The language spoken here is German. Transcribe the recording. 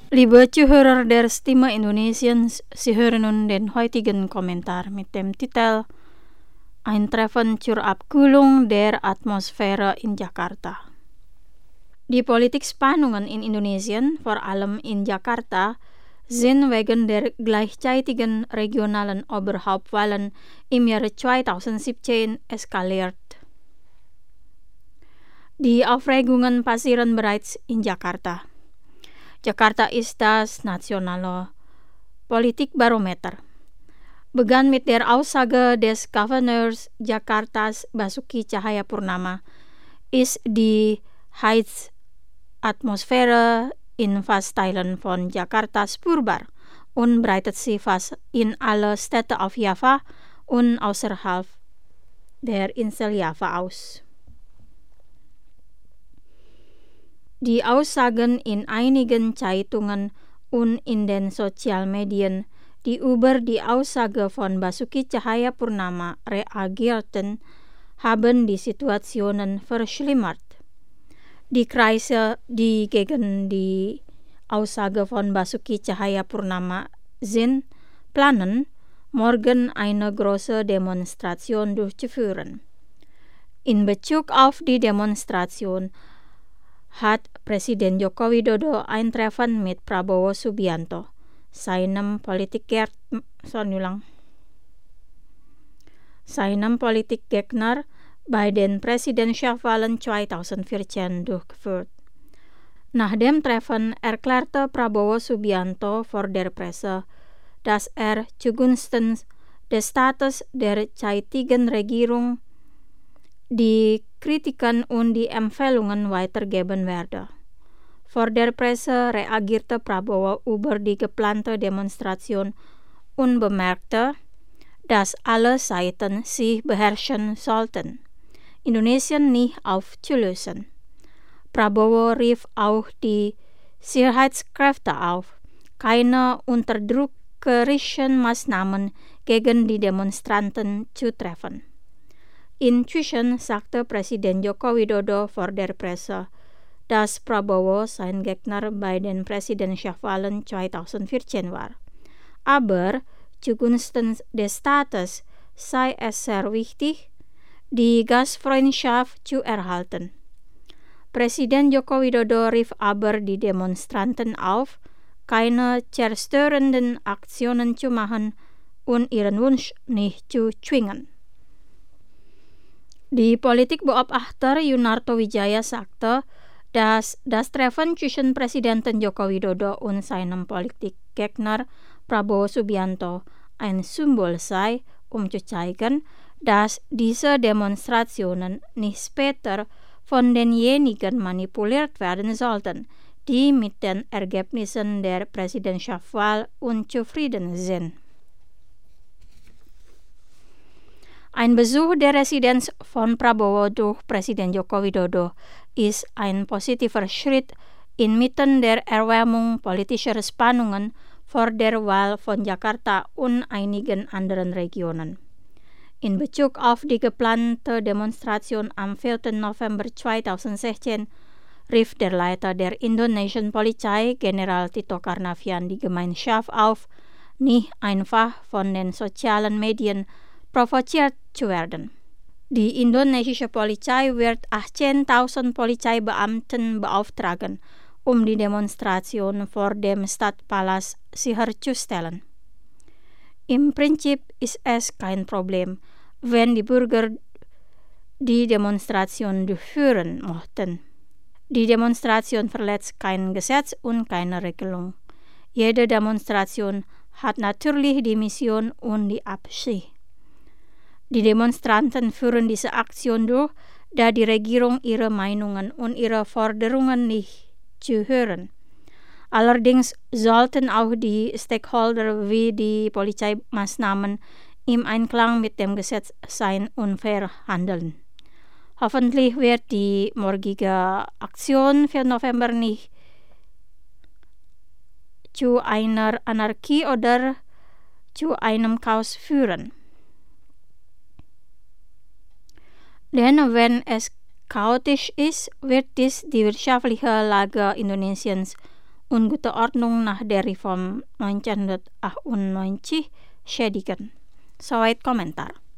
Liebe Zuhörer der Stimme Indonesiens, Sie hören nun den heutigen Kommentar mit dem Titel Ein Treffen zur Abkühlung der Atmosphäre in Jakarta. Die Politikspannungen in Indonesien, vor allem in Jakarta, sind wegen der gleichzeitigen regionalen Oberhauptwahlen im Jahre 2017 eskaliert. Die Aufregungen passieren bereits in Jakarta. Jakarta ist das nationale Politikbarometer. Begann mit der Aussage des Gouverneurs Jakartas Basuki Cahayapurnama, ist die Heizatmosphäre in fast Teilen von Jakarta spürbar und breitet sich fast in alle Städte auf Java und außerhalb der Insel Java aus. Die Aussagen in einigen Zeitungen und in den Sozialmedien, die über die Aussage von Basuki Cahayapurnama reagierten, haben die Situationen verschlimmert. Die Kreise, die gegen die Aussage von Basuki Cahayapurnama sind, planen, morgen eine große Demonstration durchzuführen. In Bezug auf die Demonstration hat Presiden Joko Widodo ein Treffen mit Prabowo Subianto, seinem Politikgegner bei den Präsidentschaftswahlen 2014 durchgeführt. Nach dem Treffen erklärte Prabowo Subianto vor der Presse, dass er zugunsten des Status der zeitigen Regierung die Kritiken und die Empfehlungen weitergeben werde. Vor der Presse reagierte Prabowo über die geplante Demonstration und bemerkte, dass alle Seiten sich beherrschen sollten, Indonesien nicht aufzulösen. Prabowo rief auch die Sicherheitskräfte auf, keine unterdrückerischen Maßnahmen gegen die Demonstranten zu treffen. Inzwischen sagte Presiden Joko Widodo vor der Presse, dass Prabowo sein Gegner bei den Präsidentschaftswahlen 2014 war. Aber zugunsten des Staates sei es sehr wichtig, die Gastfreundschaft zu erhalten. Presiden Joko Widodo rief aber die Demonstranten auf, keine zerstörenden Aktionen zu machen und ihren Wunsch nicht zu zwingen. Die Politikbeobachter Yunarto Wijaya sagte, dass das Treffen zwischen Präsidenten Joko Widodo und seinem Politikgegner Prabowo Subianto ein Symbol sei, zu zeigen, dass diese Demonstrationen nicht später von denjenigen manipuliert werden sollten, die mit den Ergebnissen der Präsidentschaftswahl unzufrieden sind. Ein Besuch der Residenz von Prabowo durch Presiden Joko Widodo ist ein positiver Schritt inmitten der Erwärmung politischer Spannungen vor der Wahl von Jakarta und einigen anderen Regionen. In Bezug auf die geplante Demonstration am 4. November 2016 rief der Leiter der indonesischen Polizei, General Tito Karnavian, die Gemeinschaft auf, nicht einfach von den sozialen Medien provoziert zu werden. Die indonesische Polizei wird 18.000 Polizeibeamten beauftragen, um die Demonstration vor dem Stadtpalast sicherzustellen. Im Prinzip ist es kein Problem, wenn die Bürger die Demonstration durchführen möchten. Die Demonstration verletzt kein Gesetz und keine Regelung. Jede Demonstration hat natürlich die Mission und die Absicht. Die Demonstranten führen diese Aktion durch, da die Regierung ihre Meinungen und ihre Forderungen nicht zuhören. Allerdings sollten auch die Stakeholder wie die Polizeimaßnahmen im Einklang mit dem Gesetz sein und fair handeln. Hoffentlich wird die morgige Aktion 4. November nicht zu einer Anarchie oder zu einem Chaos führen. Denn wenn es chaotisch ist, wird dies die wirtschaftliche Lage Indonesiens und gute Ordnung nach der Reform 1998 schädigen. Soweit Kommentar.